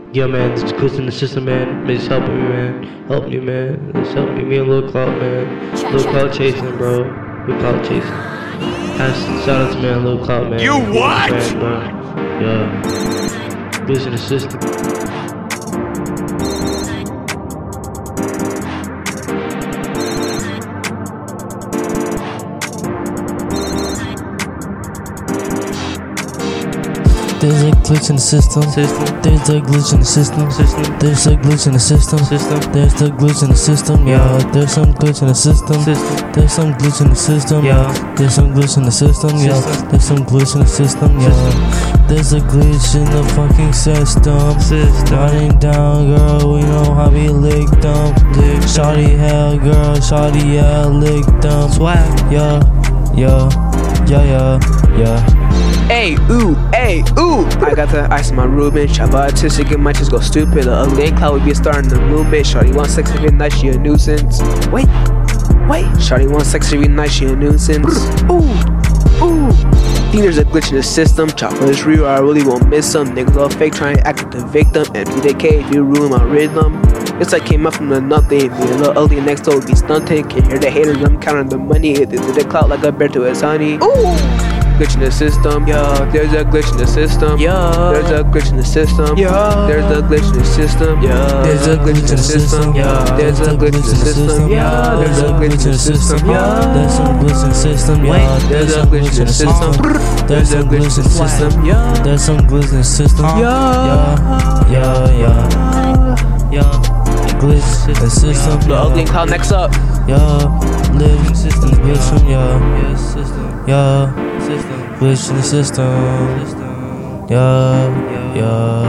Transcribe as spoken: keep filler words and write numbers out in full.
Yeah, man, this glitch in the system, man. Just helping me, man. Help me, man. Just help me. Me and Lil Clout, man. Lil Clout chasing, bro. Lil Clout chasing. Has, shout out to man, Lil Clout, man. You what? Man, bro. Yeah. Glitch in the system. There's a glitch in the system. System. There's a glitch in the system. System. There's a glitch in the system. System. There's a glitch in the system. Yeah. There's some glitch in the system. System. There's some glitch in the system. Yeah. There's some glitch in the system. Yeah. System. There's some glitch in the system. Yeah. There's a glitch in the fucking system. System. Riding down, girl. We know how we lick them. Lick them. Shawty hell, girl. Shawty yeah, lick them. Swag. Yeah. Yeah. Yeah. Yeah. Yeah. Hey, ooh, hey, ooh. I got the ice in my room, and chop autistic and might just go stupid. The ugly and cloud would be starting the movement. Shawty wants sex every night, she a nuisance. Wait, wait. Shawty wants sex every night, she a nuisance. Ooh, ooh. Think there's a glitch in the system. Chopper is real, I really won't miss some. Niggas all fake, trying to act like the victim. And P D K if you ruin my rhythm. It's like came up from the nothing. Me a little ugly next door be stunting. Can hear the haters, I'm counting the money. Hit the, the clout like a bear to his honey. Ooh. Glitch in the system, yeah. There's a glitch in the system, yeah. There's a glitch in the system, yeah. There's a glitch in the system, yeah. There's a glitch in the system, yeah. There's a glitch in the system, yeah. There's a glitch in the system, yeah. There's some glitch in the system, yeah. There's a glitch in the system. There's a glitch in the system, yeah. There's some glitch in the system, yeah. Yeah, yeah, yeah. Glitch in the system, The ugly and cloud next up. yeah. Live in the system, glitch, yeah. Yeah. Glitch in the system. Yeah, yeah.